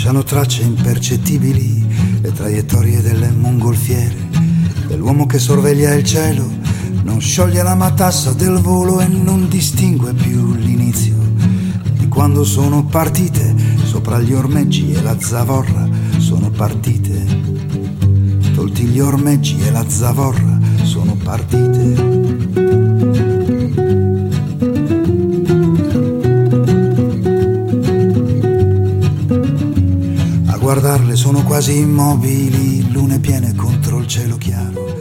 lasciano tracce impercettibili le traiettorie delle mongolfiere, dell'uomo che sorveglia il cielo, non scioglie la matassa del volo e non distingue più l'inizio di quando sono partite sopra gli ormeggi e la zavorra sono partite, tolti gli ormeggi e la zavorra sono partite. A guardarle sono quasi immobili, lune piene contro il cielo chiaro,